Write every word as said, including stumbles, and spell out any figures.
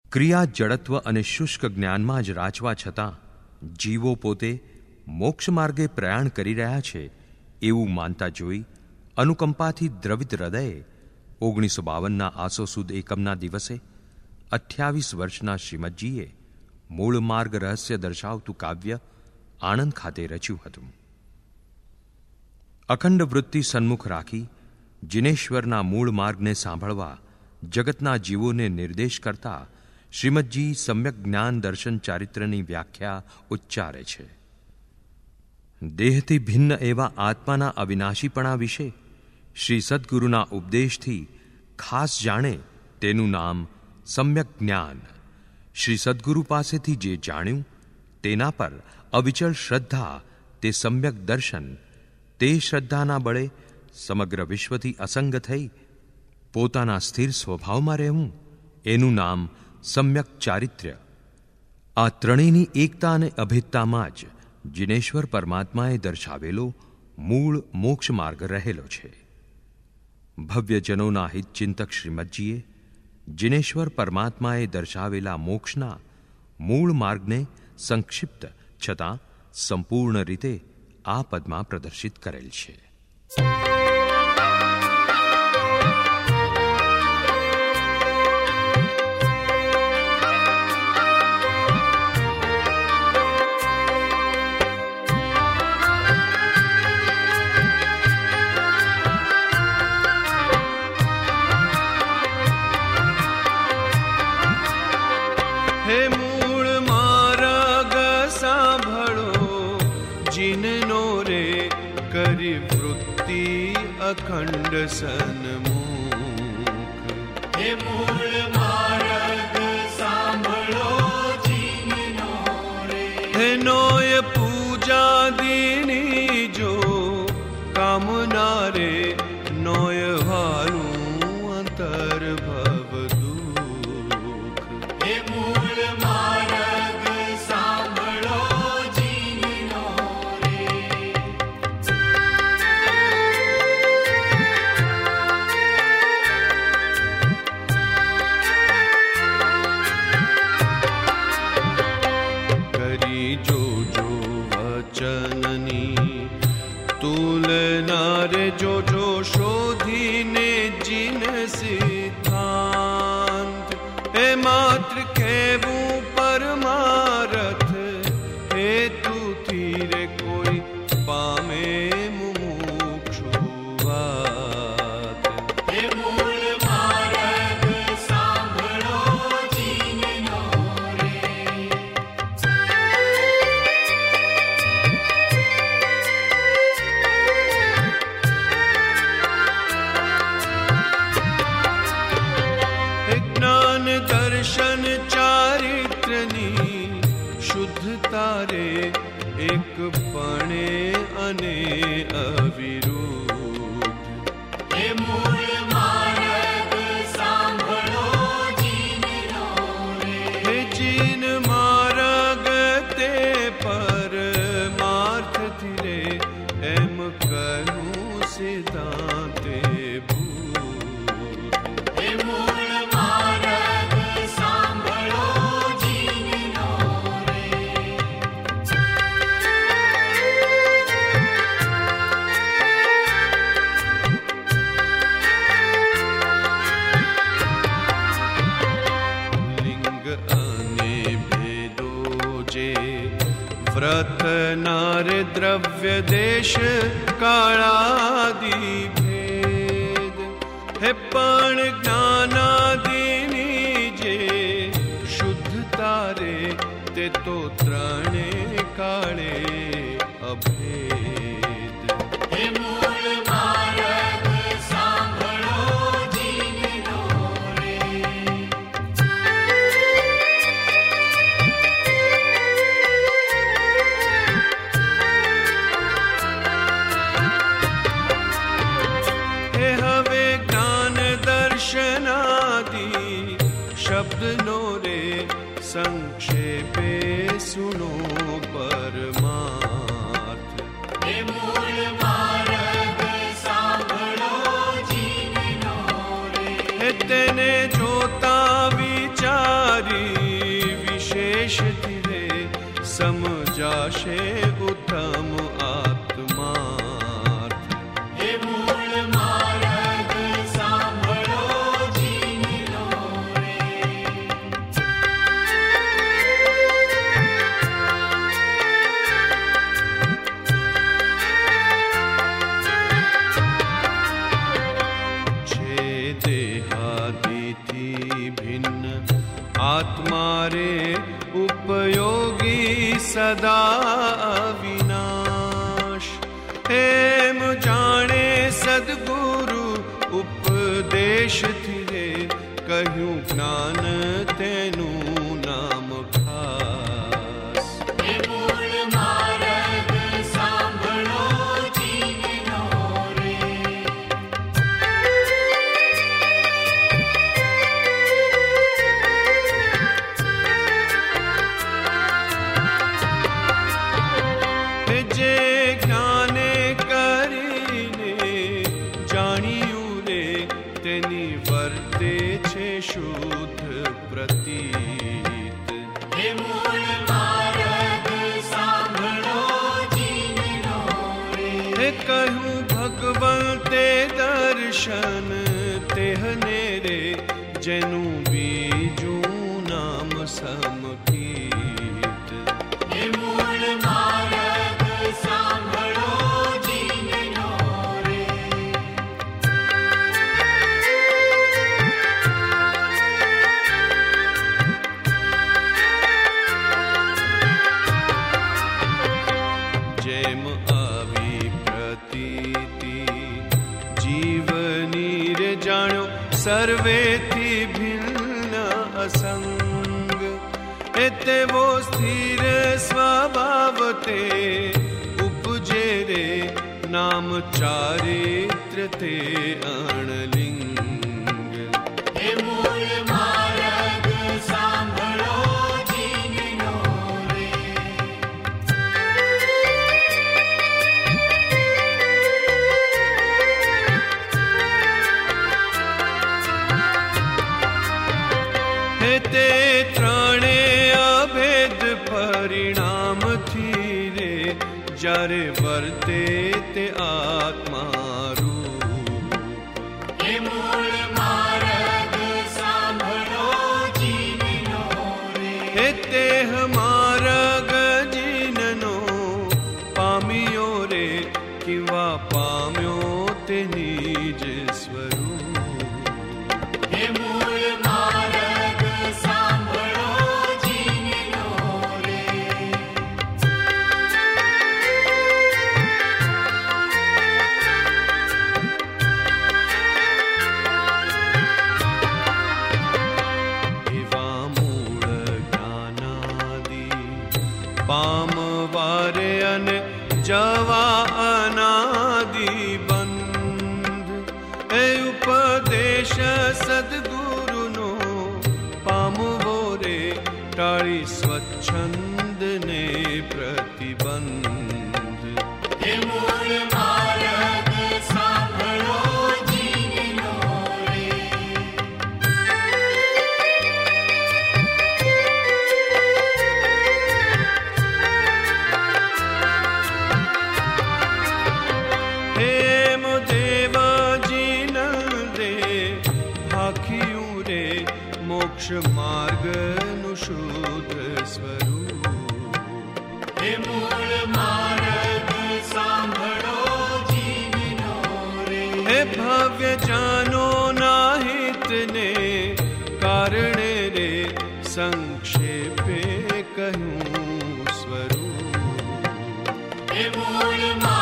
ક્રિયા જડત્વ અને શુષ્ક જ્ઞાનમાં જ રાચવા છતાં જીવો પોતે મોક્ષ માર્ગે પ્રયાણ કરી રહ્યા છે એવું માનતા જોઈ અનુકંપાથી દ્રવિત હૃદયે ઓગણીસો બાવનના આસો સુદ એકમના દિવસે અઠ્યાવીસ વર્ષના શ્રીમદજીએ મૂળ માર્ગ રહસ્ય દર્શાવતું કાવ્ય આણંદ ખાતે રચ્યું હતું. અખંડ વૃત્તિ સન્મુખ રાખી જિનેશ્વરના મૂળ માર્ગને સાંભળવા જગતના જીવોને નિર્દેશ કરતા શ્રીમદજી સમ્યક જ્ઞાન દર્શન ચારિત્રની વ્યાખ્યા ઉચ્ચારે છે. દેહથી ભિન્ન એવા આત્માના અવિનાશીપણા વિશે શ્રી સદ્ગુરુના ઉપદેશથી ખાસ જાણે તેનું નામ સમ્યક જ્ઞાન. શ્રી સદ્ગુરુ પાસેથી જે જાણ્યું તેના પર અવિચળ શ્રદ્ધા તે સમ્યક દર્શન. તે શ્રદ્ધાના બળે સમગ્ર વિશ્વથી અસંગ થઈ પોતાના સ્થિર સ્વભાવમાં રહેવું એનું નામ સમ્યક ચારિત્ર્ય. આ ત્રણેયની એકતા અને અભેદતામાં જ જિનેશ્વર પરમાત્માએ દર્શાવેલો મૂળ મોક્ષ માર્ગ રહેલો છે. ભવ્યજનોના હિતચિંતક શ્રીમદજીએ જિનેશ્વર પરમાત્માએ દર્શાવેલા મોક્ષના મૂળ માર્ગને સંક્ષિપ્ત છતાં સંપૂર્ણ રીતે આ પદમાં પ્રદર્શિત કરેલ છે. અખંડ સન્મુખ હે મૂળ માર્ગ સાંભળો જીનનો રે. હે નોય પૂજા દીની જો કામના રે નોય હારું અંતર ભવ દુઃખ. હે મૂળ માર્ગ સાંભળો જીનનો રે. જો જો શોધીને જીન સિદ્ધાંત હે માત્ર કહેવું પરમારથ હેતુથી રે કોઈ પામે મુમુક્ષુ વાત. હે મૂળ માર્ગ સાંભળો જીનનો રે. દર્શન ચારિત્રની શુદ્ધતા રે એક પણે અને અવિરુદ્ધ. હે મૂળ માર્ગ સાંભળો જીનનો રે. હે જીન માર્ગ તે પરમાર્થથી રે એમ કહું સિદ્ધાંતે ભૂત. હે મૂળ માર્ગ સાંભળો જીનનો રે. લિંગ અને ભેદો જે વ્રત નાર દ્રવ્ય દેશ કાળાદિ ભેદ. હે પણ જ્ઞાનાદિની જે શુદ્ધતા રે તે તો ત્રણે કાળે અભેદ. હે મૂળ માર્ગ સાંભળો જીનનો રે. હે હવે જ્ઞાન દર્શનાદિ શબ્દનો રે સંક્ષેપે સુનો પરમાર્થ. હે મૂળ માર્ગ સાંભળો જીનનો રે. હે તેને જોતા વિચારી ઉપદેશથી રે સમજાશે ઉત્તમ આત્માર્થ. હે મૂળ માર્ગ સાંભળો જીનનો રે. જે દેહાદિથી ભિન્ન આત્મા રે ઉપયોગી સદા વિનાશ. એમ જાણે સદગુરુ ઉપદેશથી રે કહ્યું જ્ઞાન તેનું નામ ખાસ. હે મૂળ માર્ગ સાંભળો જીનનો રે. જે જ્ઞાને કરીને જાણ્યું રે તેની વર્તે છે શુદ્ધ પ્રતીત. હે મૂળ માર્ગ સાંભળો જીનનો રે. હે કહ્યું ભગવંતે દર્શન તેહને રે જેનું બીજું નામ સમકીત. હે મૂળ માર્ગ સાંભળો જીનનો રે. જેમ આવી પ્રતીતિ જીવની રે જાણ્યો સર્વેથી ભિન્ન અસંગ. એ તેવો સ્થિર સ્વભાવ તે ઉપજે રે નામ ચારિત્ર તે અણલિંગ. હે મૂળ માર્ગ સાંભળો જીનનો રે. હે તે ત્રણે અભેદ પરિણામથી રે જ્યારે વર્તે તે આત્મારૂપ. હે મૂળ માર્ગ સાંભળો જીનનો રે. હે તેહ માર્ગ જીનનો પામ્યો રે કિવા પામ્યો તે નિજ સ્વરૂપ. હે મૂળ માર્ગ સાંભળો જીનનો રે. એવા મૂળ જ્ઞાનાદિ પામવારે અને જવા અનાદિ બંધ. એ ઉપદેશ સદગુરુનો પામવો રે ટાળી સ્વચ્છંદને પ્રતિબંધ. હે મૂળ માર્ગ સાંભળો જીનનો રે. હેમ દેવજી નંદે ભાખ્યું રે મોક્ષ માર્ગનું શુદ્ધ સ્વરૂપ. હે મૂળ માર્ગ સાંભળો જીનનો રે. હે ભવ્ય જાનો ના હિતને કારણે રે સંક્ષેપે કહ્યું સ્વરૂપ. હે મૂળ માર્ગ